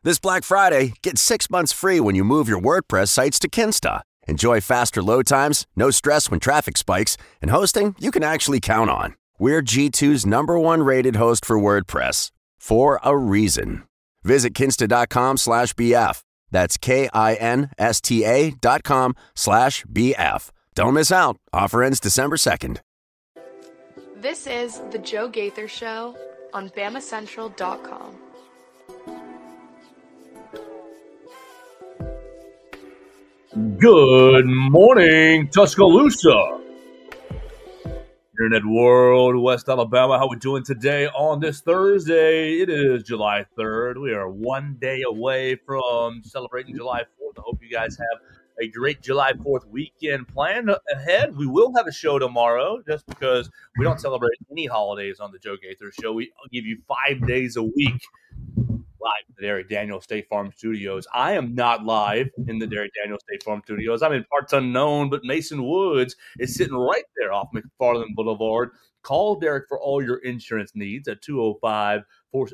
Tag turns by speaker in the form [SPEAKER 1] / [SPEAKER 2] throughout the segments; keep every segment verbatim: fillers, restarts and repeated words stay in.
[SPEAKER 1] This Black Friday, get six months free when you move your WordPress sites to Kinsta. Enjoy faster load times, no stress when traffic spikes, and hosting you can actually count on. We're G two's number one rated host for WordPress, for a reason. Visit kinsta.com slash BF. That's K-I-N-S-T-A dot com slash B-F. Don't miss out. Offer ends December second.
[SPEAKER 2] This is The Joe Gaither Show on Bama Central dot com.
[SPEAKER 3] Good morning, Tuscaloosa. Internet world, West Alabama. How we doing today on this Thursday? It is July third. We are one day away from celebrating July fourth. I hope you guys have a great July fourth weekend planned ahead. We will have a show tomorrow just because we don't celebrate any holidays on the Joe Gaither Show. We give you five days a week live at the Derek Daniels State Farm Studios. I am not live in the Derek Daniels State Farm Studios. I'm in parts unknown, but Mason Woods is sitting right there off McFarland Boulevard. Call Derek for all your insurance needs at two oh five,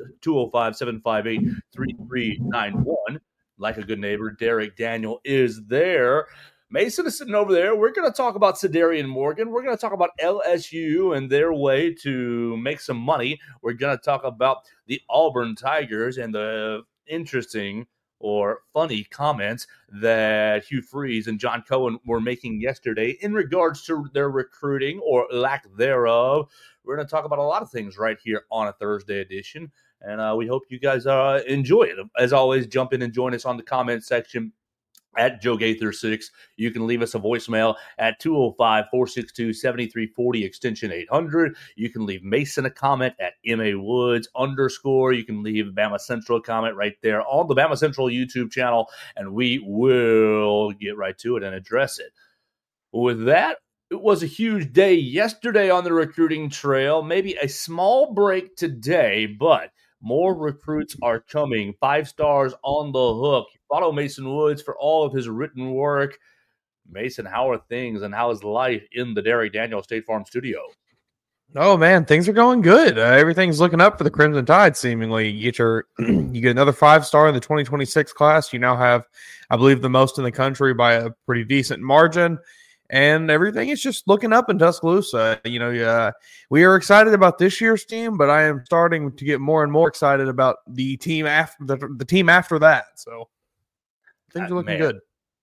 [SPEAKER 3] seven five eight, three three nine one. Like a good neighbor, Derek Daniel is there. Mason is sitting over there. We're going to talk about Cedarian Morgan. We're going to talk about L S U and their way to make some money. We're going to talk about the Auburn Tigers and the interesting or funny comments that Hugh Freeze and John Cohen were making yesterday in regards to their recruiting or lack thereof. We're going to talk about a lot of things right here on a Thursday edition, and uh, we hope you guys uh, enjoy it. As always, jump in and join us on the comment section at Joe Gaither six. You can leave us a voicemail at two oh five, four six two, seven three four oh, extension eight hundred. You can leave Mason a comment at M A Woods underscore. You can leave Bama Central a comment right there on the Bama Central YouTube channel, and we will get right to it and address it. With that, it was a huge day yesterday on the recruiting trail. Maybe a small break today, but more recruits are coming. Five stars on the hook. Follow Mason Woods for all of his written work. Mason, how are things and how is life in the Derek Daniels State Farm Studio?
[SPEAKER 4] Oh man, things are going good. Uh, everything's looking up for the Crimson Tide. Seemingly, you get your you get another five star in the twenty twenty-six class. You now have, I believe, the most in the country by a pretty decent margin. And everything is just looking up in Tuscaloosa. You know, uh, we are excited about this year's team, but I am starting to get more and more excited about the team after the, the team after that. So things are looking
[SPEAKER 3] Man.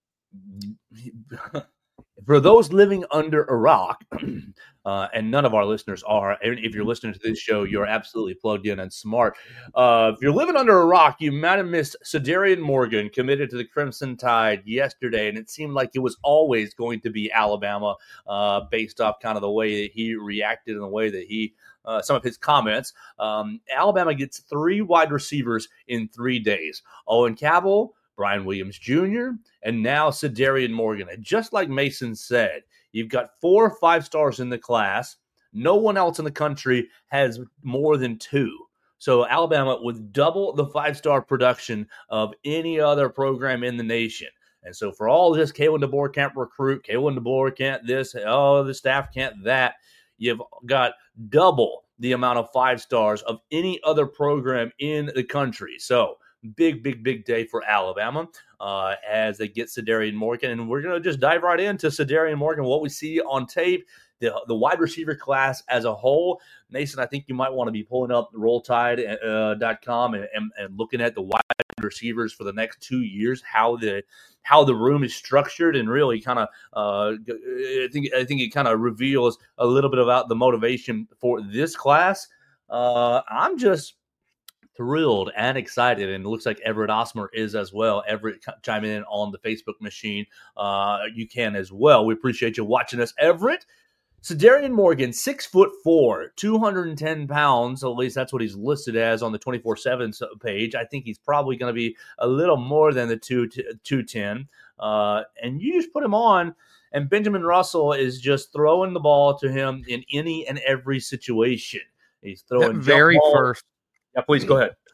[SPEAKER 4] good.
[SPEAKER 3] For those living under a rock, uh, and none of our listeners are, and if you're listening to this show, you're absolutely plugged in and smart. Uh, if you're living under a rock, you might have missed Cedarian Morgan committed to the Crimson Tide yesterday, and it seemed like it was always going to be Alabama uh, based off kind of the way that he reacted and the way that he Uh, some of his comments. Um, Alabama gets three wide receivers in three days. Owen Cabell, Brian Williams Junior, and now Cedarian Morgan. And just like Mason said, you've got four or five stars in the class. No one else in the country has more than two. So Alabama with double the five-star production of any other program in the nation. And so for all this, Kalen DeBoer can't recruit, Kalen DeBoer can't this, oh, the staff can't that. You've got double the amount of five stars of any other program in the country. So big, big, big day for Alabama uh, as they get Cedarian Morgan. And we're going to just dive right into Cedarian Morgan, what we see on tape, the, the wide receiver class as a whole. Mason, I think you might want to be pulling up roll tide dot com uh, and, and, and looking at the wide receivers for the next two years, how the how the room is structured, and really kind of uh, I think I think it kind of reveals a little bit about the motivation for this class. Uh, I'm just thrilled and excited, and it looks like Everett Osmer is as well. Everett, chime in on the Facebook machine. Uh, you can as well. We appreciate you watching us, Everett. Cedarian Morgan, six foot four, two hundred ten pounds. At least that's what he's listed as on the twenty-four seven page. I think he's probably going to be a little more than the two ten. Uh, and you just put him on, and Benjamin Russell is just throwing the ball to him in any and every situation. He's throwing
[SPEAKER 4] That very
[SPEAKER 3] ball.
[SPEAKER 4] first.
[SPEAKER 3] Yeah, please go ahead.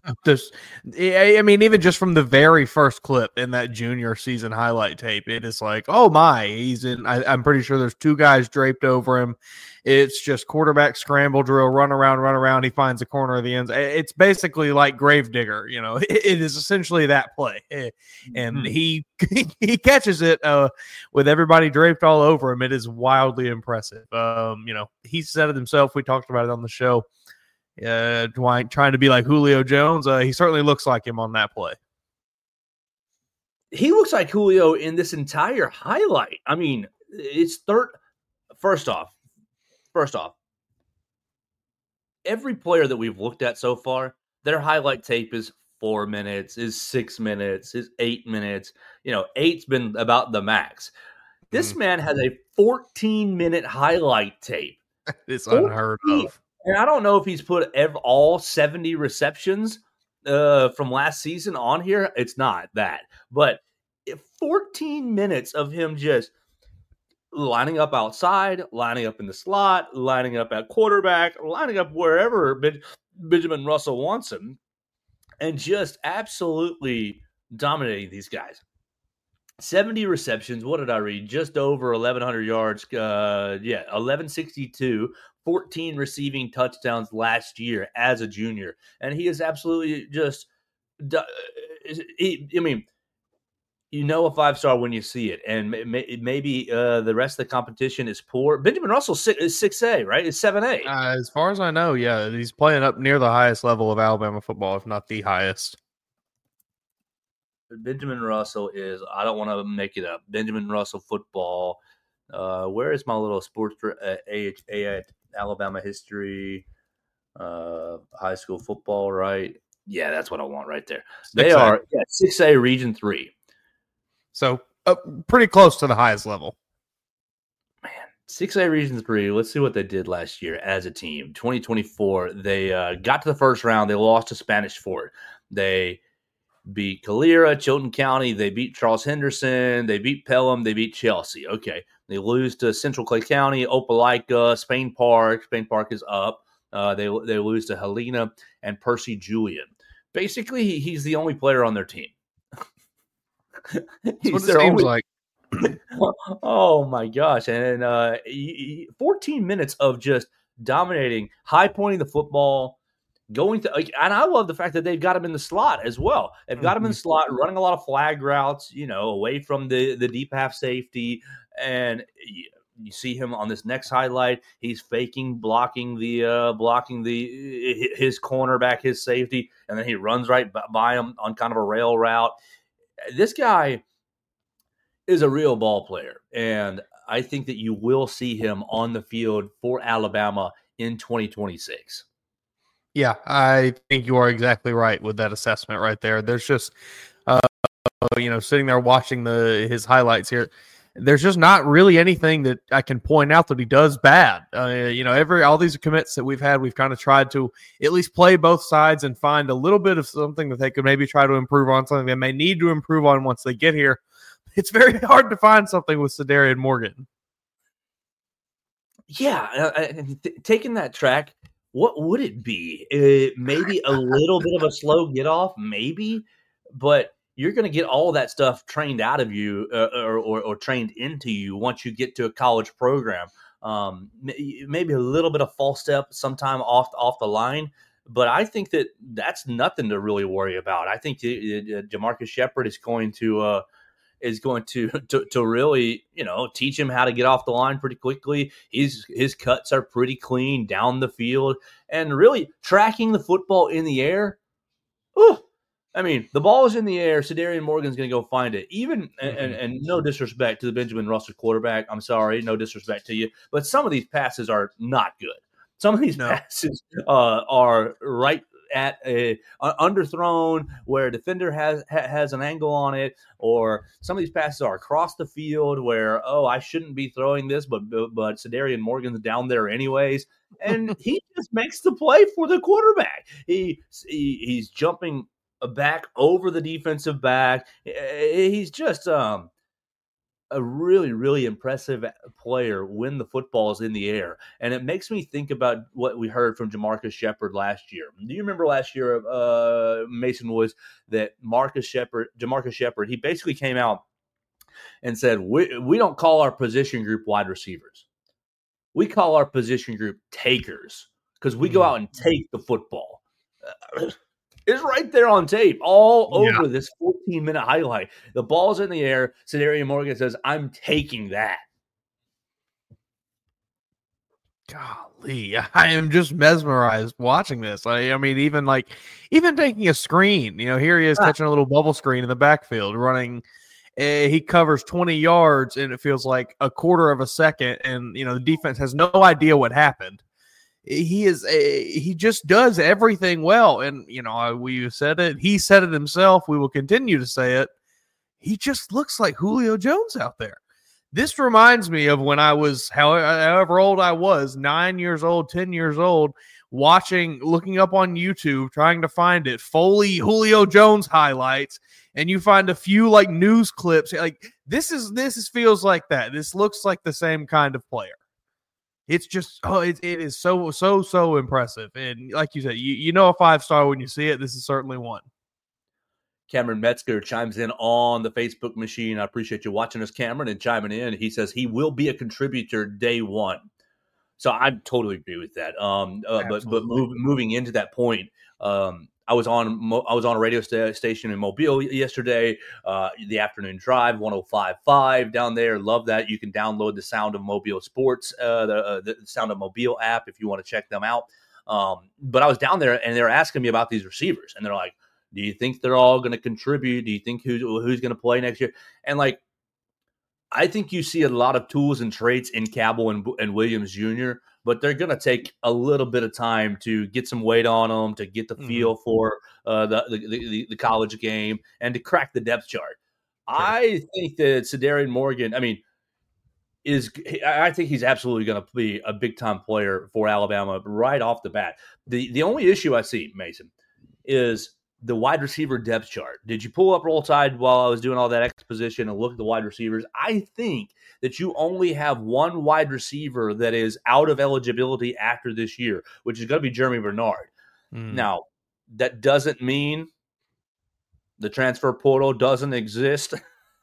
[SPEAKER 4] Just, I I mean, even just from the very first clip in that junior season highlight tape, it is like, oh my, he's in. I, I'm pretty sure there's two guys draped over him. It's just quarterback scramble drill, run around, run around. He finds the corner of the end. It's basically like Gravedigger. You know, it, it is essentially that play, and mm-hmm. he he catches it uh, with everybody draped all over him. It is wildly impressive. Um, you know, he said it himself. We talked about it on the show. Uh, trying to be like Julio Jones. Uh, he certainly looks like him on that play.
[SPEAKER 3] He looks like Julio in this entire highlight. I mean, it's third. First off, first off, every player that we've looked at so far, their highlight tape is four minutes, is six minutes, is eight minutes. You know, eight's been about the max. This mm. man has a fourteen minute highlight tape.
[SPEAKER 4] It's unheard of.
[SPEAKER 3] And I don't know if he's put ever, all seventy receptions uh, from last season on here. It's not that. But fourteen minutes of him just lining up outside, lining up in the slot, lining up at quarterback, lining up wherever Ben- Benjamin Russell wants him, and just absolutely dominating these guys. seventy receptions. What did I read? Just over eleven hundred yards. Uh, yeah, eleven sixty-two. fourteen receiving touchdowns last year as a junior. And he is absolutely just, he, I mean, you know a five-star when you see it. And may, maybe uh, the rest of the competition is poor. Benjamin Russell is six A, right? It's seven A.
[SPEAKER 4] Uh, as far as I know, yeah. He's playing up near the highest level of Alabama football, if not the highest.
[SPEAKER 3] Benjamin Russell is, I don't want to make it up, Benjamin Russell football. Uh, where is my little sports uh, A H A Alabama history, uh, high school football, right? Yeah, that's what I want right there. They six A. Are yeah, six A Region three.
[SPEAKER 4] So uh, pretty close to the highest level.
[SPEAKER 3] Man, six A Region three. Let's see what they did last year as a team. twenty twenty-four, they uh, got to the first round. They lost to Spanish Fort. They beat Calera, Chilton County. They beat Charles Henderson. They beat Pelham. They beat Chelsea. Okay. They lose to Central Clay County, Opelika, Spain Park. Spain Park is up. Uh, they they lose to Helena and Percy Julian. Basically, he, he's the only player on their team.
[SPEAKER 4] That's what it seems only, like.
[SPEAKER 3] Oh, my gosh. And uh, fourteen minutes of just dominating, high-pointing the football, going to, and I love the fact that they've got him in the slot as well. They've got him in the slot, running a lot of flag routes, you know, away from the, the deep half safety. And you, you see him on this next highlight. He's faking blocking the uh, blocking the his cornerback, his safety, and then he runs right by him on kind of a rail route. This guy is a real ball player, and I think that you will see him on the field for Alabama in twenty twenty-six.
[SPEAKER 4] Yeah, I think you are exactly right with that assessment right there. There's just, uh, you know, sitting there watching the his highlights here, there's just not really anything that I can point out that he does bad. Uh, you know, every all these commits that we've had, we've kind of tried to at least play both sides and find a little bit of something that they could maybe try to improve on, something they may need to improve on once they get here. It's very hard to find something with Sadarian Morgan.
[SPEAKER 3] Yeah, uh, th- taking that track, what would it be? Uh, maybe a little bit of a slow get off, maybe, but you're going to get all that stuff trained out of you uh, or, or, or trained into you once you get to a college program. Um, maybe a little bit of false step sometime off off the line, but I think that that's nothing to really worry about. I think Jamarcus Shepherd is going to uh, is going to, to to really, you know, teach him how to get off the line pretty quickly. His his cuts are pretty clean down the field, and really tracking the football in the air. Ooh, I mean, the ball is in the air. Sadarian Morgan's going to go find it. Even and, and, and no disrespect to the Benjamin Russell quarterback. I'm sorry, no disrespect to you, but some of these passes are not good. Some of these no. passes uh, are right at a uh, underthrown where a defender has ha, has an angle on it, or some of these passes are across the field where, oh, I shouldn't be throwing this, but but, but Sadarian Morgan's down there anyways, and he just makes the play for the quarterback. He, he he's jumping back over the defensive back. He's just um a really, really impressive player when the football is in the air. And it makes me think about what we heard from Jamarcus Shepard last year. Do you remember last year, uh, Mason Woods, that Marcus Shepard, Jamarcus Shepard, he basically came out and said, we, we don't call our position group wide receivers. We call our position group takers because we go out and take the football. Uh, It's right there on tape, all over yeah. this fourteen-minute highlight. The ball's in the air. Sedarian Morgan says, I'm taking that.
[SPEAKER 4] Golly, I am just mesmerized watching this. I, I mean, even like, even taking a screen, you know, here he is ah. catching a little bubble screen in the backfield, running. Uh, he covers twenty yards, and it feels like a quarter of a second, and, you know, the defense has no idea what happened. He is a, he just does everything well. And, you know, we said it. He said it himself. We will continue to say it. He just looks like Julio Jones out there. This reminds me of when I was, however, however old I was, nine years old, ten years old, watching, looking up on YouTube, trying to find it, Foley Julio Jones highlights, and you find a few like news clips. Like this is, this is, feels like that. This looks like the same kind of player. It's just, oh, it, it is so, so, so impressive. And like you said, you, you know a five-star when you see it. This is certainly one.
[SPEAKER 3] Cameron Metzger chimes in on the Facebook machine. I appreciate you watching us, Cameron, and chiming in. He says he will be a contributor day one. So I totally agree with that. Um, uh, but but move, moving into that point, um, I was on I was on a radio st- station in Mobile yesterday, uh, the afternoon drive, one oh five point five down there. Love that. You can download the Sound of Mobile Sports, uh, the, uh, the Sound of Mobile app if you want to check them out. Um, but I was down there, and they were asking me about these receivers, and they're like, do you think they're all going to contribute? Do you think who's, who's going to play next year? And, like, I think you see a lot of tools and traits in Cabell and, and Williams Junior, but they're going to take a little bit of time to get some weight on them, to get the mm-hmm. feel for uh, the, the, the the college game, and to crack the depth chart. Sure. I think that Sedarian Morgan, I mean, is I think he's absolutely going to be a big-time player for Alabama right off the bat. The, the only issue I see, Mason, is the wide receiver depth chart. Did you pull up Roll Tide while I was doing all that exposition and look at the wide receivers? I think that you only have one wide receiver that is out of eligibility after this year, which is going to be Jeremy Bernard. Mm. Now, that doesn't mean the transfer portal doesn't exist.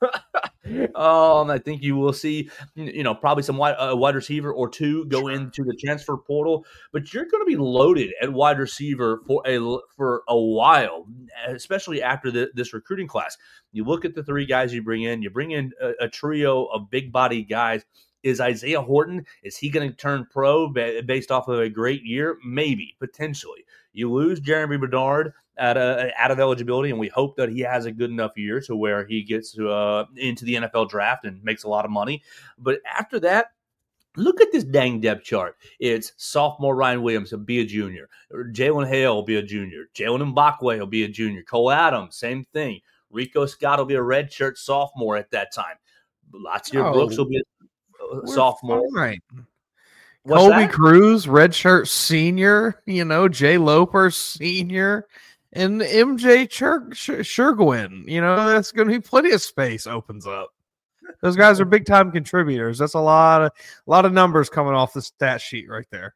[SPEAKER 3] um, I think you will see, you know, probably some wide, uh, wide receiver or two go sure. into the transfer portal, but you're going to be loaded at wide receiver for a for a while, especially after the, this recruiting class. You look at the three guys you bring in. You bring in a, a trio of big body guys. Is Isaiah Horton, is he going to turn pro based off of a great year? Maybe, potentially. You lose Jeremy Bernard out of, out of eligibility, and we hope that he has a good enough year to where he gets uh, into the N F L draft and makes a lot of money. But after that, look at this dang depth chart. It's sophomore Ryan Williams will be a junior. Jalen Hale will be a junior. Jalen Mbakwe will be a junior. Cole Adams, same thing. Rico Scott will be a redshirt sophomore at that time. Latier oh. Brooks will be a
[SPEAKER 4] We're
[SPEAKER 3] sophomore.
[SPEAKER 4] Fine. Kobe
[SPEAKER 3] that?
[SPEAKER 4] Cruz, redshirt senior, you know, Jay Loper senior, and M J Chur- Chur- Shergwin. You know, that's going to be plenty of space opens up. Those guys are big time contributors. That's a lot of a lot of numbers coming off the stat sheet right there.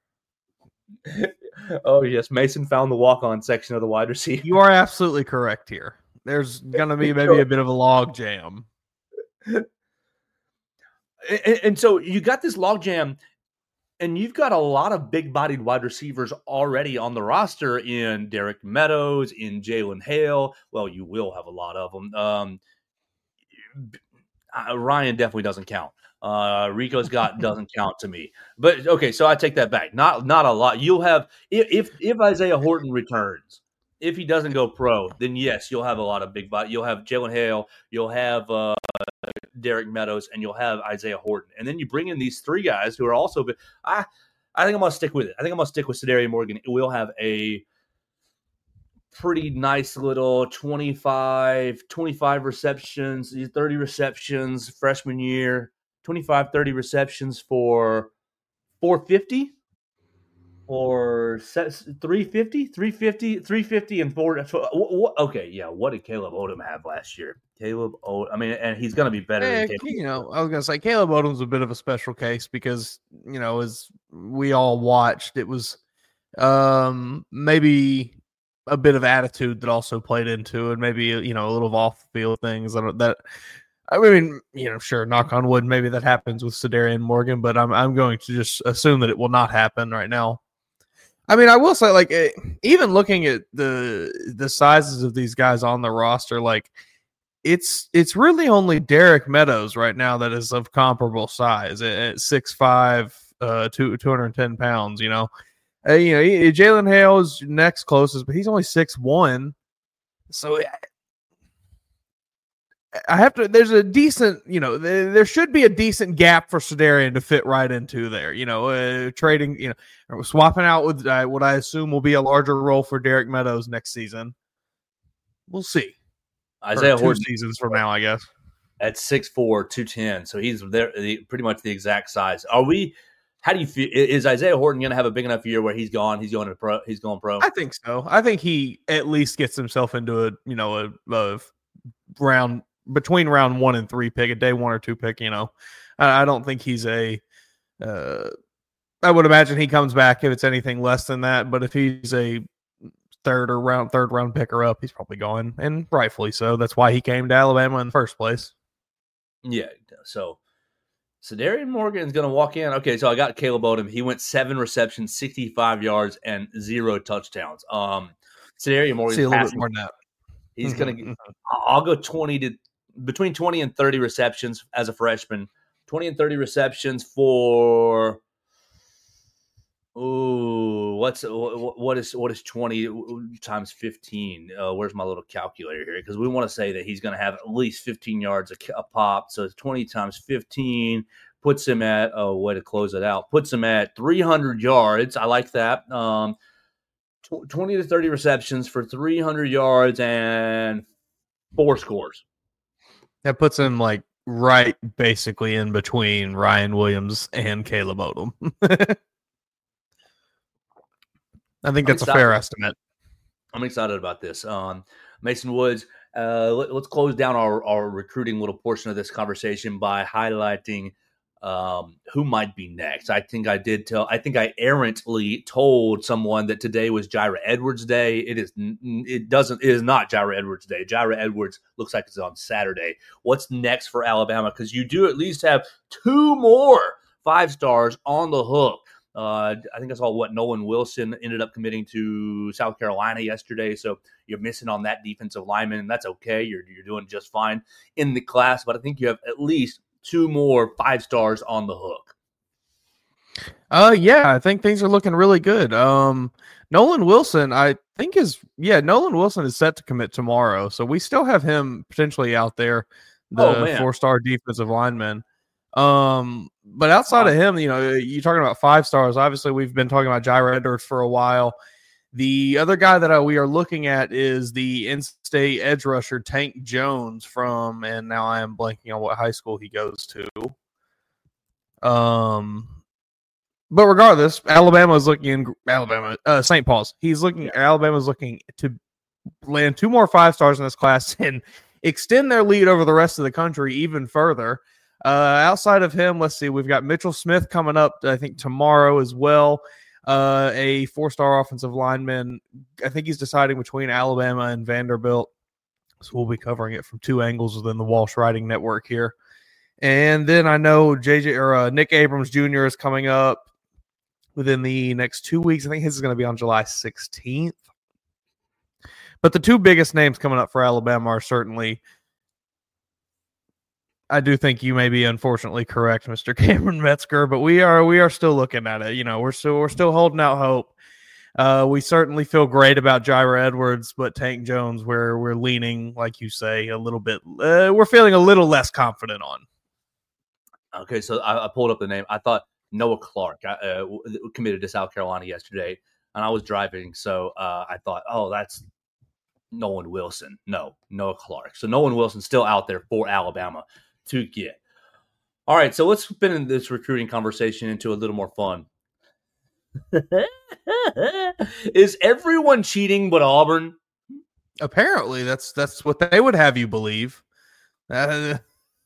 [SPEAKER 3] Oh yes, Mason found the walk on section of the wide receiver.
[SPEAKER 4] You are absolutely correct here. There's going to be maybe a bit of a log jam.
[SPEAKER 3] And, and so you got this logjam, and you've got a lot of big-bodied wide receivers already on the roster in Derek Meadows, in Jalen Hale. Well, you will have a lot of them. Um, Ryan definitely doesn't count. Uh, Rico Scott doesn't count to me. But okay, so I take that back. Not not a lot. You'll have if if Isaiah Horton returns. If he doesn't go pro, then yes, you'll have a lot of big body. You'll have Jalen Hale. You'll have uh, Derek Meadows, and you'll have Isaiah Horton. And then you bring in these three guys who are also – I I think I'm going to stick with it. I think I'm going to stick with Sedarian Morgan. We'll have a pretty nice little twenty-five, twenty-five receptions, thirty receptions freshman year, twenty-five, thirty receptions for four fifty. or three fifty, three fifty, three fifty, and four. Okay, yeah. What did Caleb Odom have last year? Caleb Odom. I mean, and he's going to be better
[SPEAKER 4] Eh,
[SPEAKER 3] than Caleb.
[SPEAKER 4] you know, I was going to say Caleb Odom's a bit of a special case because, you know, as we all watched, it was um, maybe a bit of attitude that also played into it, maybe, you know, a little off the field things that, that I mean, you know, sure, knock on wood, maybe that happens with Sedarian Morgan, but I'm I'm going to just assume that it will not happen right now. I mean, I will say, like, even looking at the the sizes of these guys on the roster, like, it's it's really only Derek Meadows right now that is of comparable size at six five, uh, two two hundred ten pounds. You know, uh, you know, Jalen Hale is next closest, but he's only six one. So I have to. There's a decent, you know, there should be a decent gap for Sedarian to fit right into there. You know, uh, trading, you know, swapping out with uh, what I assume will be a larger role for Derek Meadows next season. We'll see.
[SPEAKER 3] Isaiah
[SPEAKER 4] two
[SPEAKER 3] Horton
[SPEAKER 4] seasons from now, I guess.
[SPEAKER 3] At six four, two ten, so he's there, pretty much the exact size. Are we? How do you feel? Is Isaiah Horton going to have a big enough year where he's gone? He's going to pro. He's going pro.
[SPEAKER 4] I think so. I think he at least gets himself into a you know a, a round. Between round one and three pick, a day one or two pick, you know, I, I don't think he's a, uh, I would imagine he comes back if it's anything less than that. But if he's a third or round, third round picker up, he's probably going, and rightfully so. That's why he came to Alabama in the first place.
[SPEAKER 3] Yeah. So, Sedarian Morgan is going to walk in. Okay. So I got Caleb Odom. He went seven receptions, sixty-five yards, and zero touchdowns. Um, Sedarian Morgan.
[SPEAKER 4] See a little bit more than that.
[SPEAKER 3] He's going to, I'll go twenty to, between twenty and thirty receptions as a freshman, twenty and thirty receptions for, ooh, what's, what is, what is twenty times fifteen? Uh, where's my little calculator here? Because we want to say that he's going to have at least fifteen yards a, a pop. So twenty times fifteen puts him at, oh, way to close it out, puts him at three hundred yards. I like that. Um, twenty to thirty receptions for three hundred yards and four scores.
[SPEAKER 4] That puts him like right basically in between Ryan Williams and Caleb Odom. I think that's a fair estimate.
[SPEAKER 3] I'm excited about this. Um, Mason Woods, uh, let, us close down our, our recruiting little portion of this conversation by highlighting um, who might be next. I think I did tell, I think I errantly told someone that today was Jira Edwards Day. It is, it doesn't, it is not Jira Edwards Day. Jira Edwards looks like it's on Saturday. What's next for Alabama? Because you do at least have two more five stars on the hook. Uh, I think I saw what Nolan Wilson ended up committing to South Carolina yesterday. So you're missing on that defensive lineman, and that's okay. You're you're doing just fine in the class. But I think you have at least two more five stars on the hook.
[SPEAKER 4] Uh, yeah, I think things are looking really good. Um, Nolan Wilson, I think is yeah, Nolan Wilson is set to commit tomorrow, so we still have him potentially out there, the oh, four-star defensive lineman. Um, but outside of him, you know, you're talking about five stars. Obviously, we've been talking about Jira Edwards for a while. The other guy that uh, we are looking at is the in-state edge rusher Tank Jones from, and now I am blanking on what high school he goes to. Um, but regardless, Alabama is looking Alabama, uh, Saint Paul's. He's looking. Yeah. Alabama's looking to land two more five stars in this class and extend their lead over the rest of the country even further. Uh, outside of him, let's see, we've got Mitchell Smith coming up, I think, tomorrow as well. Uh, a four-star offensive lineman. I think he's deciding between Alabama and Vanderbilt. So we'll be covering it from two angles within the Walsh Writing Network here. And then I know J J or uh, Nick Abrams Junior is coming up within the next two weeks. I think his is going to be on July sixteenth. But the two biggest names coming up for Alabama are certainly, I do think you may be unfortunately correct, Mister Cameron Metzger, but we are we are still looking at it. You know, we're still we're still holding out hope. Uh, we certainly feel great about Jira Edwards, but Tank Jones, where we're leaning, like you say, a little bit. Uh, we're feeling a little less confident on.
[SPEAKER 3] Okay, so I, I pulled up the name. I thought Noah Clark uh, committed to South Carolina yesterday, and I was driving, so uh, I thought, oh, that's Nolan Wilson. No, Noah Clark. So Nolan Wilson's still out there for Alabama to get. All right, so let's spin in this recruiting conversation into a little more fun. Is everyone cheating but Auburn?
[SPEAKER 4] Apparently, that's that's what they would have you believe. Uh,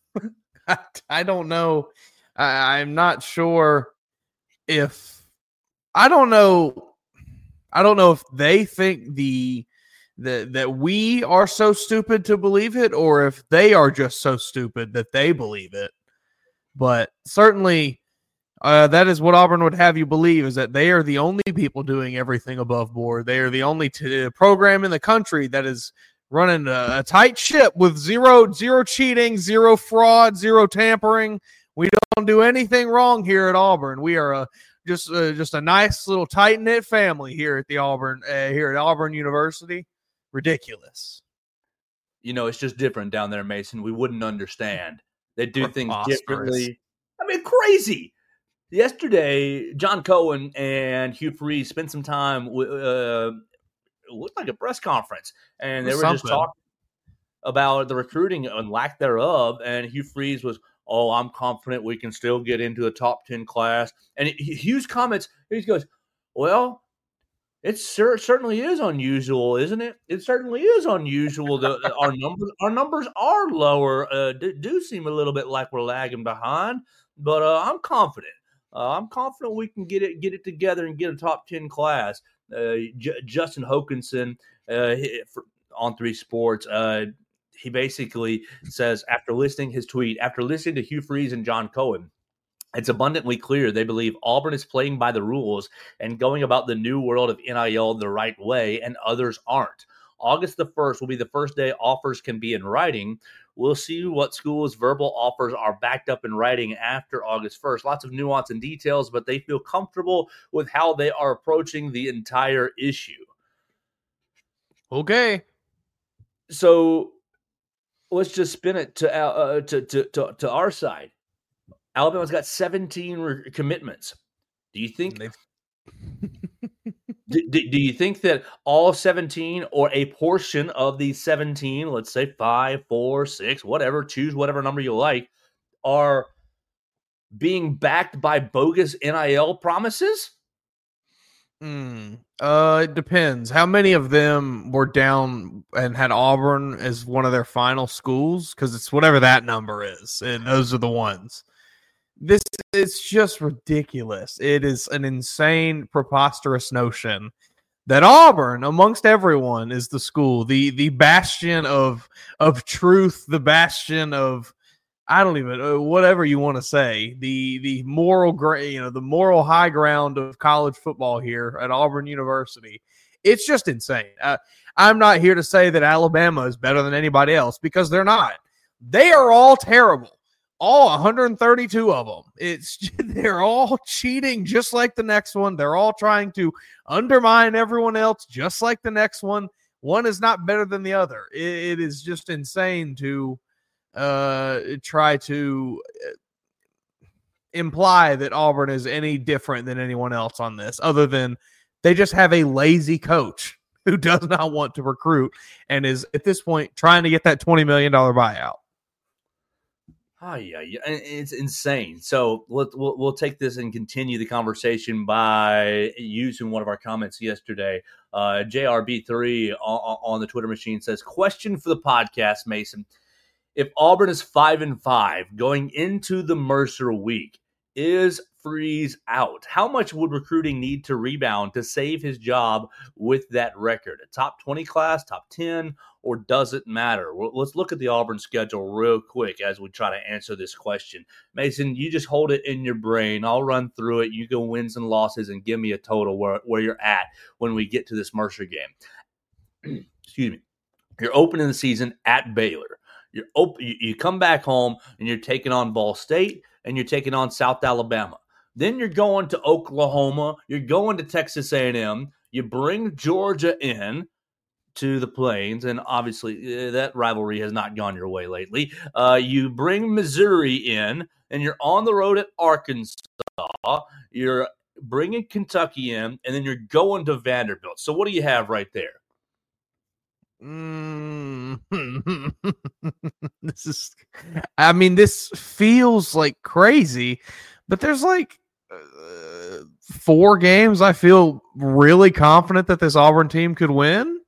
[SPEAKER 4] I, I don't know. I, I'm not sure if I don't know. I don't know if they think the that that we are so stupid to believe it, or if they are just so stupid that they believe it. But certainly, uh, that is what Auburn would have you believe, is that they are the only people doing everything above board. They are the only t- program in the country that is running a, a tight ship with zero zero cheating, zero fraud, zero tampering. We don't do anything wrong here at Auburn. We are a just uh, just a nice little tight knit family here at the Auburn uh, here at Auburn University. Ridiculous.
[SPEAKER 3] You know, it's just different down there, Mason. We wouldn't understand. They do things differently. I mean, crazy. Yesterday, John Cohen and Hugh Freeze spent some time with, uh, it looked like a press conference, and they were Something. just talking about the recruiting and lack thereof. And Hugh Freeze was, oh, I'm confident we can still get into a top ten class. And Hugh's comments, he goes, well, it cer- certainly is unusual, isn't it? It certainly is unusual. that our numbers, our numbers are lower. Uh, do, do seem a little bit like we're lagging behind, but uh, I'm confident. Uh, I'm confident we can get it, get it together and get a top ten class. Uh, J- Justin Hokanson uh, for, on Three Sports. Uh, he basically says, after listening his tweet, after listening to Hugh Freeze and John Cohen, it's abundantly clear they believe Auburn is playing by the rules and going about the new world of N I L the right way, and others aren't. August the first will be the first day offers can be in writing. We'll see what schools' verbal offers are backed up in writing after August first. Lots of nuance and details, but they feel comfortable with how they are approaching the entire issue.
[SPEAKER 4] Okay.
[SPEAKER 3] So let's just spin it to uh, to, to, to, to our side. Alabama's got seventeen re- commitments. Do you think do, do, do you think that all seventeen or a portion of these seventeen, let's say five, four, six, whatever, choose whatever number you like, are being backed by bogus N I L promises?
[SPEAKER 4] Mm, uh, it depends. How many of them were down and had Auburn as one of their final schools? Because it's whatever that number is, and those are the ones. This is just ridiculous. It is an insane, preposterous notion that Auburn, amongst everyone, is the school, the the bastion of of truth, the bastion of I don't even uh, whatever you want to say, the the moral gra- you know the moral high ground of college football here at Auburn University. It's just insane. Uh, I'm not here to say that Alabama is better than anybody else, because they're not. They are all terrible. All one hundred thirty-two of them. It's they're all cheating just like the next one. They're all trying to undermine everyone else just like the next one. One is not better than the other. It, it is just insane to uh, try to imply that Auburn is any different than anyone else on this, other than they just have a lazy coach who does not want to recruit and is at this point trying to get that twenty million dollars buyout.
[SPEAKER 3] Oh, yeah, yeah, it's insane. So we'll, we'll we'll take this and continue the conversation by using one of our comments yesterday. Uh, J R B three on, on the Twitter machine says, question for the podcast, Mason. If Auburn is five and five going into the Mercer week, is Freeze out? How much would recruiting need to rebound to save his job with that record? A top twenty class, top ten, or does it matter? Well, let's look at the Auburn schedule real quick as we try to answer this question. Mason, you just hold it in your brain. I'll run through it. You go wins and losses and give me a total where, where you're at when we get to this Mercer game. Excuse me. You're opening the season at Baylor. You're op- you, you come back home and you're taking on Ball State and you're taking on South Alabama. Then you're going to Oklahoma. You're going to Texas A and M. You bring Georgia in to the Plains, and obviously uh, that rivalry has not gone your way lately. Uh, you bring Missouri in, and you're on the road at Arkansas. You're bringing Kentucky in, and then you're going to Vanderbilt. So what do you have right there?
[SPEAKER 4] Mm. This is, I mean, this feels like crazy, but there's like uh, four games, I feel really confident that this Auburn team could win.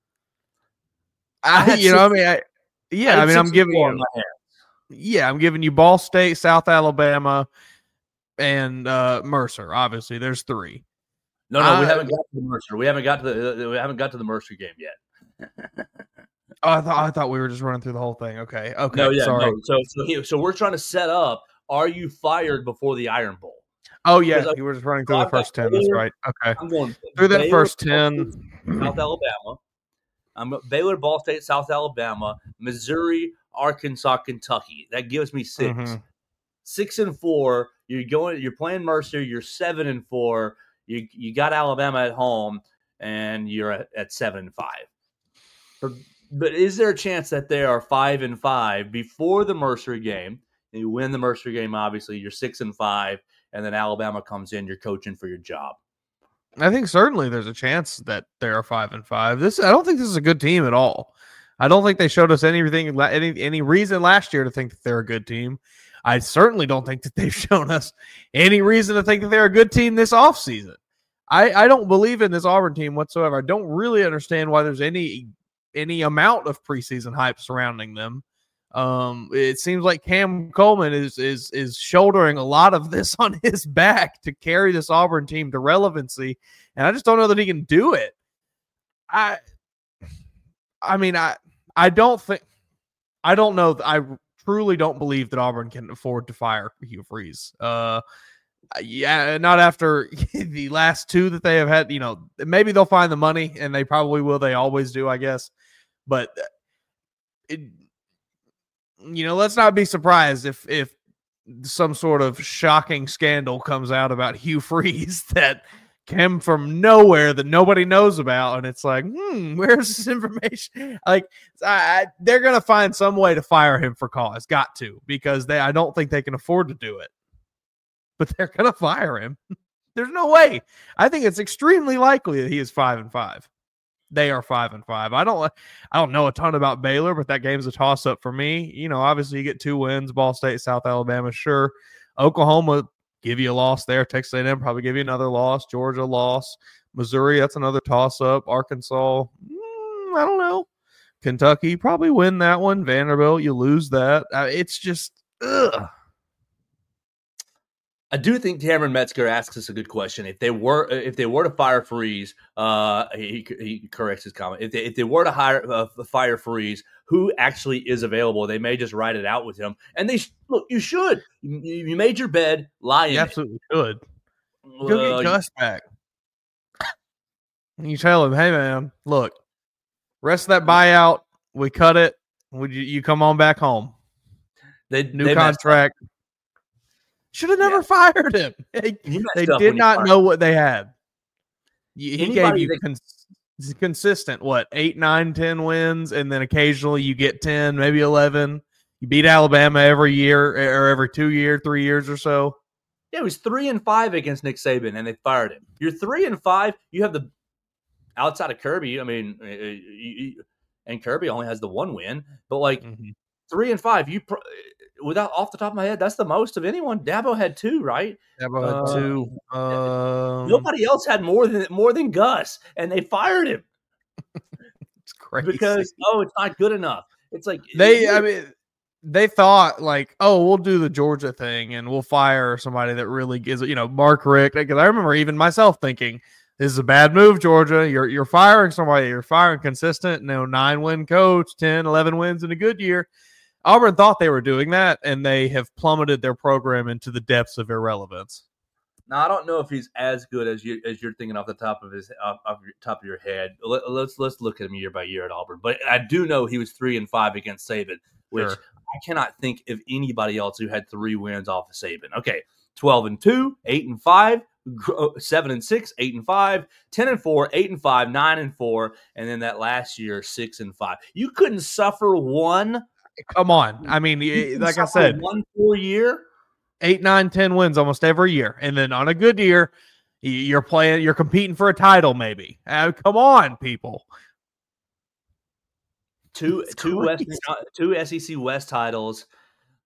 [SPEAKER 4] I,
[SPEAKER 3] I
[SPEAKER 4] you know, I mean, I, yeah, I, I mean, I'm giving you, yeah, I'm giving you Ball State, South Alabama, and uh, Mercer. Obviously, there's three.
[SPEAKER 3] No, no, I, we haven't got to the Mercer. We haven't got to the uh, we haven't got to the Mercer game yet.
[SPEAKER 4] oh, I thought I thought we were just running through the whole thing. Okay, okay,
[SPEAKER 3] no, yeah,
[SPEAKER 4] sorry.
[SPEAKER 3] No. So, so, he, so we're trying to set up. Are you fired before the Iron Bowl?
[SPEAKER 4] Oh yeah, you were just running through so the first ten. That's right. Okay,
[SPEAKER 3] I'm going
[SPEAKER 4] through that first ten.
[SPEAKER 3] South Alabama. I'm Baylor, Ball State, South Alabama, Missouri, Arkansas, Kentucky. That gives me six. Mm-hmm. Six and four. You're going. You're playing Mercer. You're seven and four. You you got Alabama at home, and you're at, at seven and five. But, but is there a chance that they are five and five before the Mercer game? And you win the Mercer game. Obviously, you're six and five, and then Alabama comes in. You're coaching for your job.
[SPEAKER 4] I think certainly there's a chance that they are five and five. This I don't think this is a good team at all. I don't think they showed us anything, any any reason last year to think that they're a good team. I certainly don't think that they've shown us any reason to think that they're a good team this offseason. I, I don't believe in this Auburn team whatsoever. I don't really understand why there's any any amount of preseason hype surrounding them. Um, it seems like Cam Coleman is is is shouldering a lot of this on his back to carry this Auburn team to relevancy, and I just don't know that he can do it. I, I mean, I I don't think I don't know. I truly don't believe that Auburn can afford to fire Hugh Freeze. Uh, yeah, not after the last two that they have had. You know, maybe they'll find the money, and they probably will. They always do, I guess. But it. You know, let's not be surprised if if some sort of shocking scandal comes out about Hugh Freeze that came from nowhere that nobody knows about, and it's like, hmm, where's this information? Like, I, I, they're gonna find some way to fire him for cause, got to, because they I don't think they can afford to do it, but they're gonna fire him. There's no way. I think it's extremely likely that he is five and five. They are five and five. I don't, I don't know a ton about Baylor, but that game's a toss up for me. You know, obviously you get two wins: Ball State, South Alabama, sure. Oklahoma give you a loss there. Texas A and M probably give you another loss. Georgia loss. Missouri, that's another toss up. Arkansas, mm, I don't know. Kentucky probably win that one. Vanderbilt, you lose that. Uh, it's just, ugh.
[SPEAKER 3] I do think Cameron Metzger asks us a good question. If they were, if they were to fire Freeze, uh, he, he corrects his comment. If they, if they were to hire uh, fire Freeze, who actually is available? They may just write it out with him. And they look. You should. You, you made your bed. Lie in
[SPEAKER 4] you
[SPEAKER 3] it.
[SPEAKER 4] absolutely should. Go uh, get Gus back. You tell him, hey man, look, rest of that buyout, we cut it. Would you, you come on back home?
[SPEAKER 3] They
[SPEAKER 4] new
[SPEAKER 3] they
[SPEAKER 4] contract. Should have never yeah. fired him. They, they did not know what they had. He Anybody gave you that, cons- consistent, what, eight, nine, ten wins, and then occasionally you get ten, maybe eleven. You beat Alabama every year or every two years, three years or so.
[SPEAKER 3] Yeah, it was three and five against Nick Saban, and they fired him. You're three and five. You have the outside of Kirby. I mean, you, and Kirby only has the one win, but like mm-hmm. three and five, you. Pro- Without off the top of my head, that's the most of anyone. Dabo had two, right?
[SPEAKER 4] Dabo had uh, two. Um,
[SPEAKER 3] nobody else had more than more than Gus, and they fired him.
[SPEAKER 4] It's crazy
[SPEAKER 3] because oh, it's not good enough. It's like
[SPEAKER 4] they. I mean, they thought like, oh, we'll do the Georgia thing, and we'll fire somebody that really gives it. You know, Mark Richt. Because I remember even myself thinking, this is a bad move, Georgia. You're you're firing somebody. You're firing consistent, you know, nine win coach, ten, eleven wins in a good year. Auburn thought they were doing that, and they have plummeted their program into the depths of irrelevance.
[SPEAKER 3] Now, I don't know if he's as good as you as you're thinking off the top of his off, off your top of your head. Let, let's let's look at him year by year at Auburn. But I do know he was three and five against Saban, which sure. I cannot think of anybody else who had three wins off of Saban. Okay, twelve and two, eight and five, seven and six, eight and five, ten and four, eight and five, nine and four, and then that last year six and five. You couldn't suffer one.
[SPEAKER 4] Come on. I mean, like I said,
[SPEAKER 3] one full year,
[SPEAKER 4] eight, nine, ten wins almost every year. And then on a good year, you're playing, you're competing for a title, maybe. Uh, come on, people.
[SPEAKER 3] Two, two, West, two S E C West titles.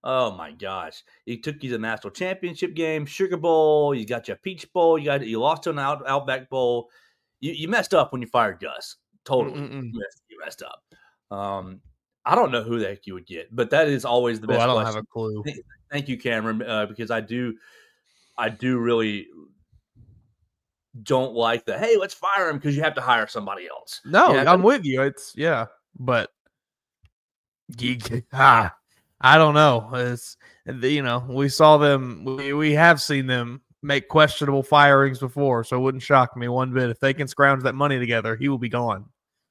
[SPEAKER 3] Oh my gosh! He took you to the national championship game, Sugar Bowl. You got your Peach Bowl. You got you lost to an out, Outback Bowl. You, you messed up when you fired Gus. Totally, you messed, you messed up. Um, I don't know who the heck you would get, but that is always the best.
[SPEAKER 4] Oh, I don't
[SPEAKER 3] question.
[SPEAKER 4] have a clue.
[SPEAKER 3] Thank, thank you, Cameron, uh, because I do, I do really don't like the hey, let's fire him because you have to hire somebody else.
[SPEAKER 4] No,
[SPEAKER 3] Yeah,
[SPEAKER 4] I'm with you. It's yeah, but you, ah, I don't know. It's you know we saw them. We we have seen them make questionable firings before, so it wouldn't shock me one bit if they can scrounge that money together. He will be gone.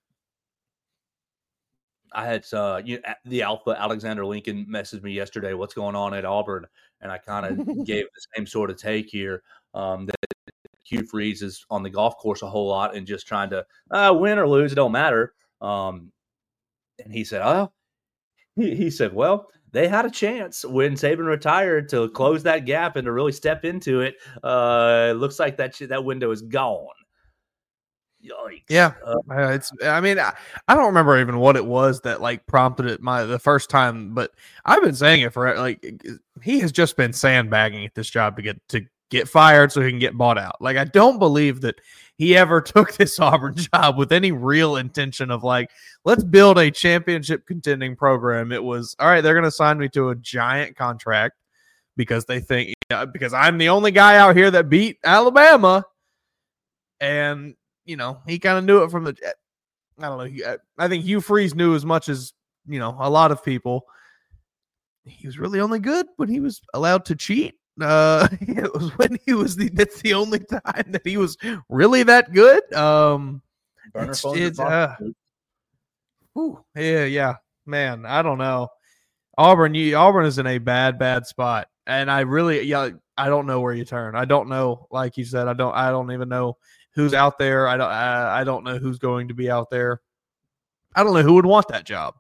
[SPEAKER 3] I had uh, you know, the Alpha Alexander Lincoln messaged me yesterday. What's going on at Auburn? And I kind of gave the same sort of take here. Um, that Hugh Freeze is on the golf course a whole lot and just trying to uh, win or lose. It don't matter. Um, and he said, "Oh," he, he said, "Well, they had a chance when Saban retired to close that gap and to really step into it. Uh, it looks like that that window is gone." Yikes.
[SPEAKER 4] Yeah, uh, it's. I mean, I, I don't remember even what it was that like prompted it my the first time, but I've been saying it for like he has just been sandbagging at this job to get to get fired so he can get bought out. Like I don't believe that he ever took this Auburn job with any real intention of like let's build a championship contending program. It was all right. They're going to sign me to a giant contract because they think you know, because I'm the only guy out here that beat Alabama and. You know, he kind of knew it from the. I don't know. He, I think Hugh Freeze knew as much as you know a lot of people. He was really only good when he was allowed to cheat. Uh, it was when he was the. That's the only time that he was really that good. Um,
[SPEAKER 3] Burner
[SPEAKER 4] it's,
[SPEAKER 3] phones
[SPEAKER 4] it's,
[SPEAKER 3] are
[SPEAKER 4] uh, whew, yeah, yeah, man. I don't know. Auburn, you, Auburn is in a bad, bad spot, and I really, yeah, I don't know where you turn. I don't know. Like you said, I don't. I don't even know. Who's out there? I don't. I, I don't know who's going to be out there. I don't know who would want that job.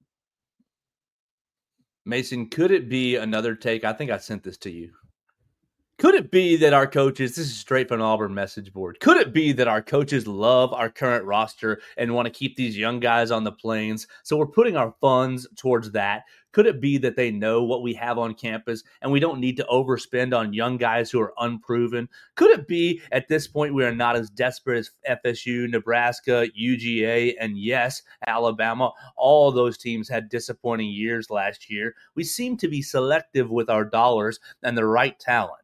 [SPEAKER 3] Mason, could it be another take? I think I sent this to you. Could it be that our coaches, this is straight from Auburn message board, could it be that our coaches love our current roster and want to keep these young guys on the plains? So we're putting our funds towards that. Could it be that they know what we have on campus and we don't need to overspend on young guys who are unproven? Could it be at this point we are not as desperate as F S U, Nebraska, U G A, and yes, Alabama? All of those teams had disappointing years last year. We seem to be selective with our dollars and the right talent.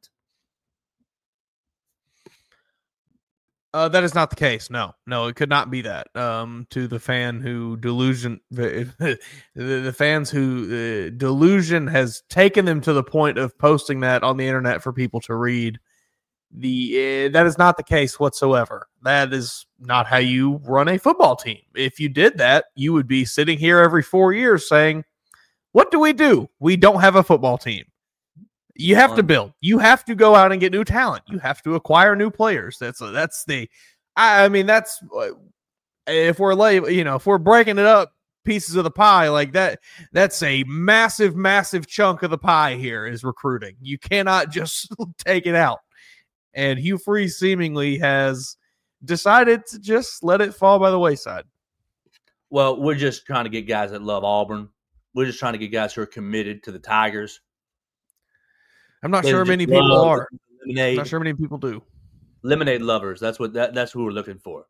[SPEAKER 4] Uh, that is not the case. No, no, it could not be that. Um, to the fan who delusion, the, the, the fans who uh, delusion has taken them to the point of posting that on the internet for people to read. The uh, that is not the case whatsoever. That is not how you run a football team. If you did that, you would be sitting here every four years saying, "What do we do? We don't have a football team." You have to build. You have to go out and get new talent. You have to acquire new players. That's that's the. I mean, that's if we're late. You know, if we're breaking it up pieces of the pie like that, that's a massive, massive chunk of the pie. Here is recruiting. You cannot just take it out. And Hugh Freeze seemingly has decided to just let it fall by the wayside.
[SPEAKER 3] Well, we're just trying to get guys that love Auburn. We're just trying to get guys who are committed to the Tigers.
[SPEAKER 4] I'm not
[SPEAKER 3] They
[SPEAKER 4] sure
[SPEAKER 3] just
[SPEAKER 4] many people
[SPEAKER 3] love
[SPEAKER 4] are.
[SPEAKER 3] Lemonade.
[SPEAKER 4] I'm not sure many people do.
[SPEAKER 3] Lemonade lovers. That's what that, that's who we're looking for.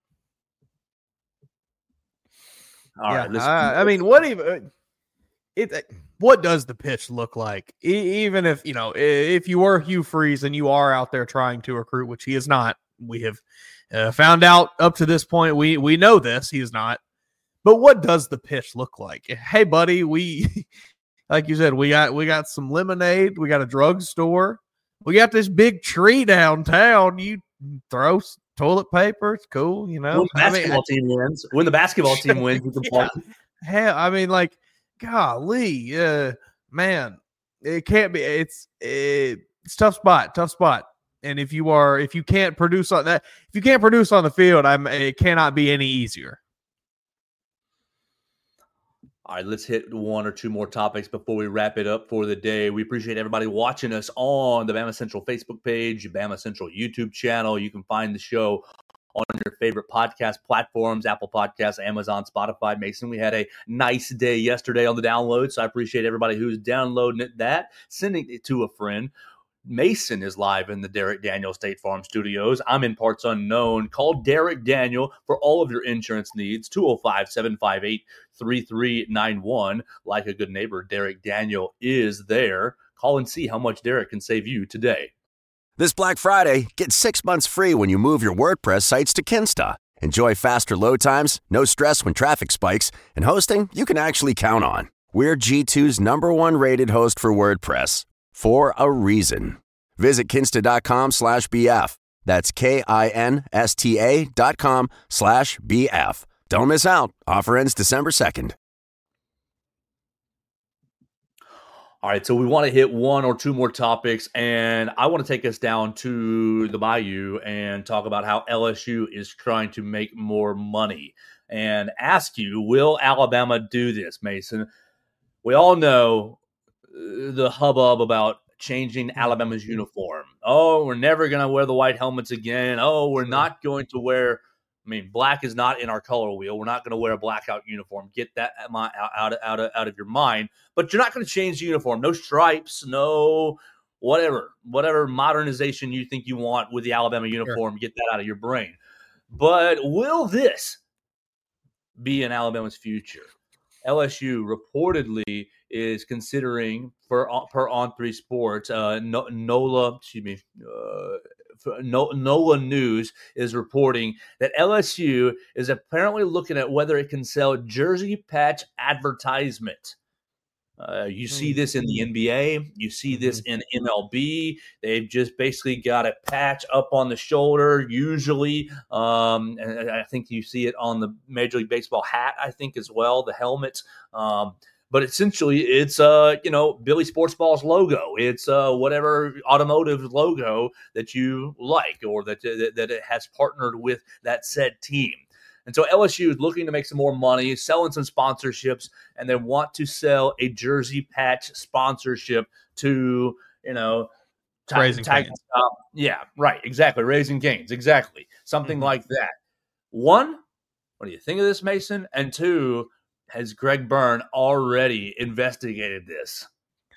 [SPEAKER 3] All
[SPEAKER 4] yeah,
[SPEAKER 3] right. Let's,
[SPEAKER 4] I, I mean, what even it? What does the pitch look like? E- even if you know, if you were Hugh Freeze and you are out there trying to recruit, which he is not, we have uh, found out up to this point. We we know this. He is not. But what does the pitch look like? Hey, buddy, we. Like you said, we got we got some lemonade. We got a drugstore. We got this big tree downtown. You throw toilet paper. It's cool, you know.
[SPEAKER 3] When the basketball
[SPEAKER 4] I mean,
[SPEAKER 3] team wins, when the basketball team wins, you can
[SPEAKER 4] yeah.
[SPEAKER 3] play.
[SPEAKER 4] Hell, I mean, like, golly, uh, man, it can't be. It's it, it's tough spot, tough spot. And if you are, if you can't produce on that, if you can't produce on the field, I'm. It cannot be any easier.
[SPEAKER 3] All right, let's hit one or two more topics before we wrap it up for the day. We appreciate everybody watching us on the Bama Central Facebook page, Bama Central YouTube channel. You can find the show on your favorite podcast platforms, Apple Podcasts, Amazon, Spotify. Mason, we had a nice day yesterday on the download, so I appreciate everybody who's downloading it, that, sending it to a friend. Mason is live in the Derek Daniel State Farm Studios. I'm in parts unknown. Call Derek Daniel for all of your insurance needs, two oh five, seven five eight, three three nine one. Like a good neighbor, Derek Daniel is there. Call and see how much Derek can save you today.
[SPEAKER 1] This Black Friday, get six months free when you move your WordPress sites to Kinsta. Enjoy faster load times, no stress when traffic spikes, and hosting you can actually count on. We're G two's number one rated host for WordPress. For a reason. Visit kinsta.com slash BF. That's K-I-N-S-T-A dot com slash B-F. Don't miss out. Offer ends December second.
[SPEAKER 3] All right, so we want to hit one or two more topics, and I want to take us down to the Bayou and talk about how L S U is trying to make more money and ask you, will Alabama do this, Mason? We all know the hubbub about changing Alabama's uniform. Oh, we're never going to wear the white helmets again. Oh, we're not going to wear, I mean, black is not in our color wheel. We're not going to wear a blackout uniform. Get that out, out, out, of, out of your mind. But you're not going to change the uniform. No stripes, no whatever, whatever modernization you think you want with the Alabama uniform. Sure. Get that out of your brain. But will this be in Alabama's future? L S U reportedly is considering, for per On Three Sports, uh, NOLA, excuse me, uh, NOLA News is reporting that L S U is apparently looking at whether it can sell jersey patch advertisement. Uh, you see this in the N B A. You see this in M L B. They've just basically got a patch up on the shoulder, usually. Um, and I think you see it on the Major League Baseball hat, I think, as well, the helmet. Um, but essentially, it's, uh, you know, Billy Sports Ball's logo. It's uh, whatever automotive logo that you like or that, that, that it has partnered with that said team. And so L S U is looking to make some more money, selling some sponsorships, and they want to sell a jersey patch sponsorship to, you know, t-
[SPEAKER 4] Raising
[SPEAKER 3] tag,
[SPEAKER 4] Cane's.
[SPEAKER 3] uh, yeah, right, exactly, Raising Cane's, exactly, something mm-hmm. like that. One, what do you think of this, Mason? And two, has Greg Byrne already investigated this?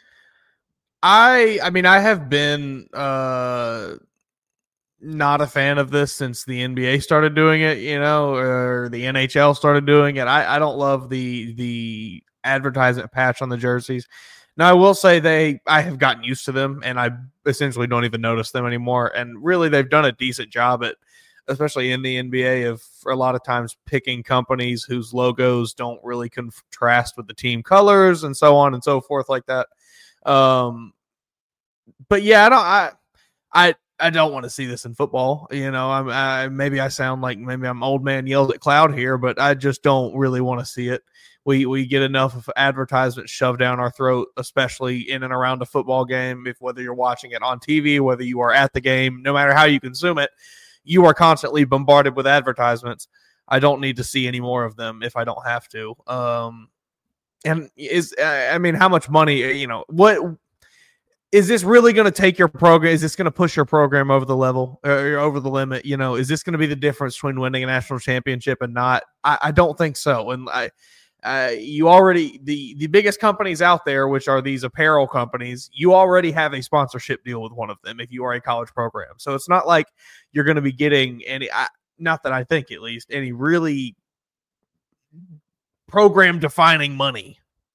[SPEAKER 4] I, I mean, I have been uh, not a fan of this since the N B A started doing it, you know, or the N H L started doing it. I, I don't love the the advertisement patch on the jerseys. Now, I will say they, I have gotten used to them, and I essentially don't even notice them anymore. And really, they've done a decent job at, especially in the N B A, of a lot of times picking companies whose logos don't really contrast with the team colors and so on and so forth like that. Um, but yeah, I don't, I, I, I don't want to see this in football. You know, I'm, I, maybe I sound like maybe I'm old man yelled at cloud here, but I just don't really want to see it. We we get enough of advertisements shoved down our throat, especially in and around a football game. If whether you're watching it on T V, whether you are at the game, no matter how you consume it, you are constantly bombarded with advertisements. I don't need to see any more of them if I don't have to. Um, and is I mean, how much money? You know what? Is this really going to take your program? Is this going to push your program over the level or over the limit? You know, is this going to be the difference between winning a national championship and not? I, I don't think so. And I, uh, you already, the, the biggest companies out there, which are these apparel companies, you already have a sponsorship deal with one of them if you are a college program. So it's not like you're going to be getting any, I, not that I think at least, any really program defining money.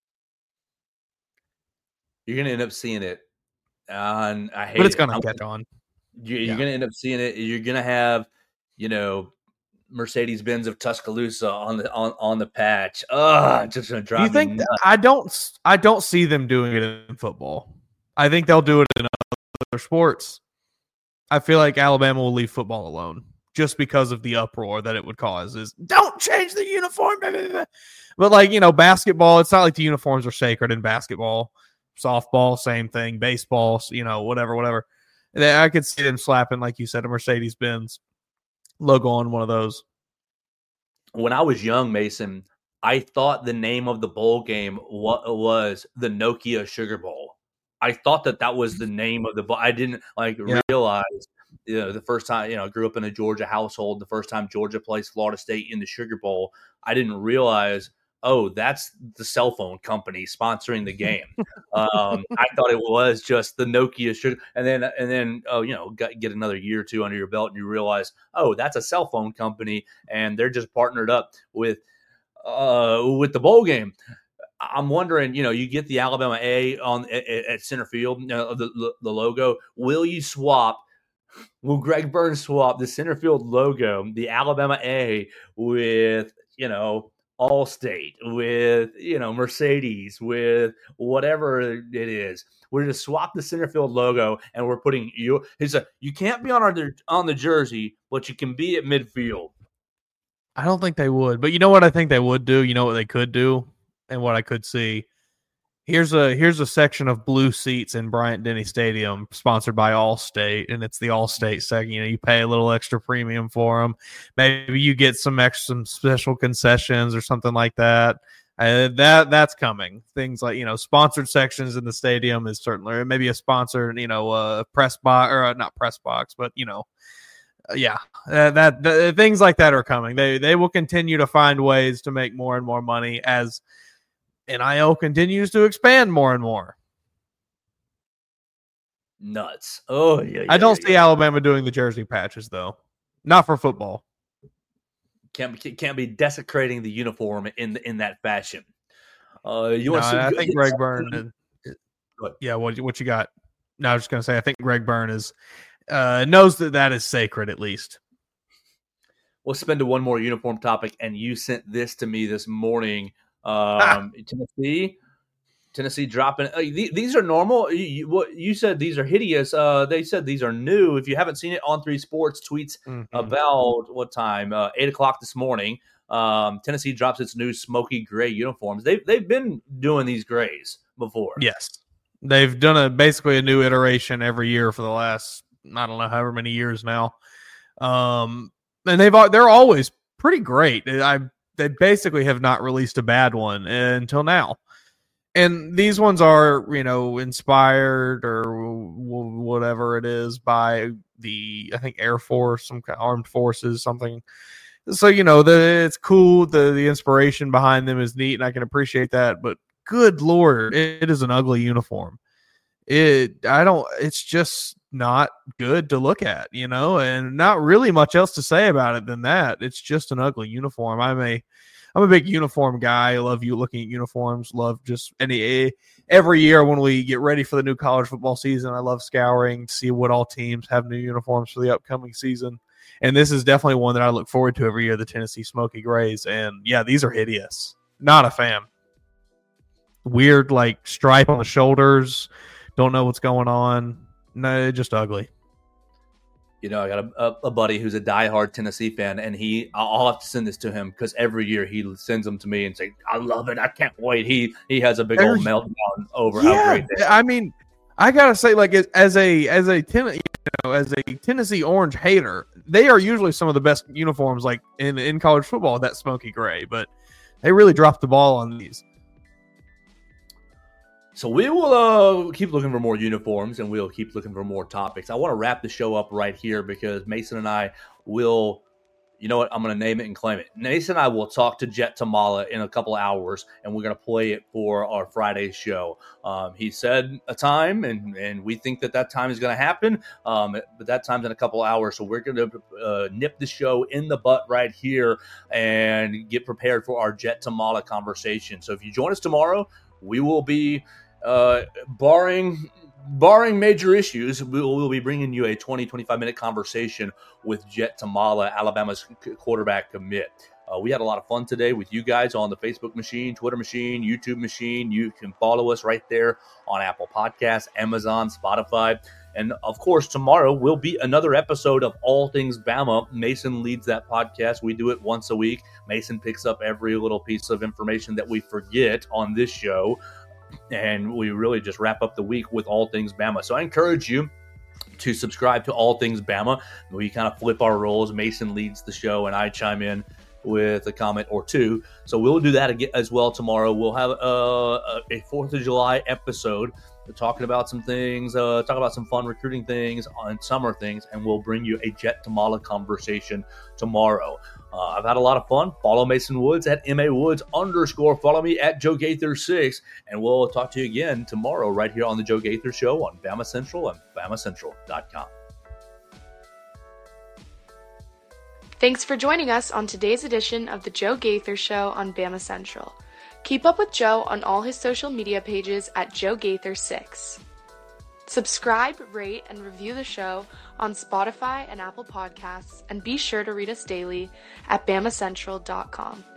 [SPEAKER 3] You're going to end up seeing it. Uh, and I hate
[SPEAKER 4] but it's
[SPEAKER 3] it.
[SPEAKER 4] going to
[SPEAKER 3] I'm,
[SPEAKER 4] catch on.
[SPEAKER 3] You're,
[SPEAKER 4] yeah.
[SPEAKER 3] you're going to end up seeing it. You're going to have, you know, Mercedes-Benz of Tuscaloosa on the on, on the patch. Ugh, just going to drive
[SPEAKER 4] you think
[SPEAKER 3] me nuts.
[SPEAKER 4] I don't I don't see them doing it in football. I think they'll do it in other sports. I feel like Alabama will leave football alone just because of the uproar that it would cause. Is don't change the uniform. But like, you know, basketball, it's not like the uniforms are sacred in basketball. Softball, same thing. Baseball, you know, whatever, whatever. I could see them slapping, like you said, a Mercedes-Benz logo on one of those.
[SPEAKER 3] When I was young, Mason, I thought the name of the bowl game was the Nokia Sugar Bowl. I thought that that was the name of the bowl. I didn't like yeah. realize you know, the first time, you know, I grew up in a Georgia household. The first time Georgia plays Florida State in the Sugar Bowl, I didn't realize, oh, that's the cell phone company sponsoring the game. um, I thought it was just the Nokia sugar, and then and then oh, you know, got, get another year or two under your belt, and you realize, oh, that's a cell phone company, and they're just partnered up with uh, with the bowl game. I'm wondering, you know, you get the Alabama A on at, at center field, you know, the, the the logo. Will you swap? Will Greg Burns swap the center field logo, the Alabama A, with, you know, Allstate, with, you know, Mercedes, with whatever it is? We're going to swap the center field logo, and we're putting you. He said, you can't be on our on the jersey, but you can be at midfield.
[SPEAKER 4] I don't think they would, but you know what I think they would do? You know what they could do, and what I could see? Here's a here's a section of blue seats in Bryant-Denny Stadium, sponsored by Allstate, and it's the Allstate section. You know, you pay a little extra premium for them. Maybe you get some extra, some special concessions or something like that. Uh, that that's coming. Things like, you know, sponsored sections in the stadium is certainly, maybe a sponsored, you know, uh, press box, or uh, not press box, but you know, uh, yeah, uh, that the, things like that are coming. They they will continue to find ways to make more and more money as N I L continues to expand more and more.
[SPEAKER 3] Nuts. Oh, yeah. yeah
[SPEAKER 4] I don't
[SPEAKER 3] yeah,
[SPEAKER 4] see
[SPEAKER 3] yeah.
[SPEAKER 4] Alabama doing the jersey patches, though. Not for football.
[SPEAKER 3] Can't be, can't be desecrating the uniform in in that fashion. Uh, you
[SPEAKER 4] No,
[SPEAKER 3] want some
[SPEAKER 4] I
[SPEAKER 3] good,
[SPEAKER 4] think Greg Byrne. Is, yeah, what what you got? No, I was just gonna say I think Greg Byrne is uh, knows that that is sacred at least.
[SPEAKER 3] We'll spend to one more uniform topic, and you sent this to me this morning. Um, Tennessee, Tennessee dropping. Uh, th- these are normal. You, you, what you said, these are hideous. Uh, they said these are new. If you haven't seen it, On Three Sports tweets
[SPEAKER 4] mm-hmm.
[SPEAKER 3] about what time? Uh, Eight o'clock this morning. Um, Tennessee drops its new smoky gray uniforms. They've they've been doing these grays before.
[SPEAKER 4] Yes, they've done a basically a new iteration every year for the last, I don't know, however many years now. Um, and they've they're always pretty great. I. They basically have not released a bad one until now. And these ones are, you know, inspired or w- whatever it is by the, I think, Air Force, some kind of armed forces, something. So, you know, the, it's cool. The, the inspiration behind them is neat, and I can appreciate that. But good Lord, it, it is an ugly uniform. It, I don't, it's just not good to look at, you know, and not really much else to say about it than that. It's just an ugly uniform. I'm a, I'm a big uniform guy. I love you looking at uniforms. Love just any, every year when we get ready for the new college football season, I love scouring to see what all teams have new uniforms for the upcoming season. And this is definitely one that I look forward to every year, the Tennessee Smoky Grays. And yeah, these are hideous. Not a fan. Weird, like stripe on the shoulders. Don't know what's going on. No, just ugly.
[SPEAKER 3] You know, I got a, a, a buddy who's a diehard Tennessee fan, and he, I'll have to send this to him because every year he sends them to me and say, "I love it, I can't wait." He he has a big
[SPEAKER 4] There's,
[SPEAKER 3] old meltdown over
[SPEAKER 4] yeah,
[SPEAKER 3] how great they are.
[SPEAKER 4] I mean, I gotta say, like as a as a ten, you know, as a Tennessee Orange hater, they are usually some of the best uniforms, like in in college football. That smoky gray, but they really dropped the ball on these.
[SPEAKER 3] So we will uh, keep looking for more uniforms, and we'll keep looking for more topics. I want to wrap the show up right here because Mason and I will, you know what, I'm going to name it and claim it. Mason and I will talk to Jet Tamala in a couple of hours, and we're going to play it for our Friday show. Um, he said a time, and, and we think that that time is going to happen, um, but that time's in a couple of hours, so we're going to uh, nip the show in the butt right here and get prepared for our Jet Tamala conversation. So if you join us tomorrow, we will be... Uh, barring barring major issues, we'll, we'll be bringing you a twenty, twenty-five minute conversation with Jet Tamala, Alabama's quarterback commit. Uh, we had a lot of fun today with you guys on the Facebook machine, Twitter machine, YouTube machine. You can follow us right there on Apple Podcasts, Amazon, Spotify. And, of course, tomorrow will be another episode of All Things Bama. Mason leads that podcast. We do it once a week. Mason picks up every little piece of information that we forget on this show. And we really just wrap up the week with All Things Bama. So I encourage you to subscribe to All Things Bama. We kind of flip our roles. Mason leads the show, and I chime in with a comment or two. So we'll do that again as well tomorrow. We'll have uh, a fourth of July episode talking about some things, uh, talk about some fun recruiting things on summer things, and we'll bring you a Jet Tamala conversation tomorrow. Uh, I've had a lot of fun. Follow Mason Woods at M A Woods underscore. Follow me at Joe Gaither six, and we'll talk to you again tomorrow right here on the Joe Gaither Show on Bama Central and Bama Central dot com.
[SPEAKER 2] Thanks for joining us on today's edition of the Joe Gaither Show on Bama Central. Keep up with Joe on all his social media pages at Joe Gaither six. Subscribe, rate, and review the show on Spotify and Apple Podcasts, and be sure to read us daily at Bama Central dot com.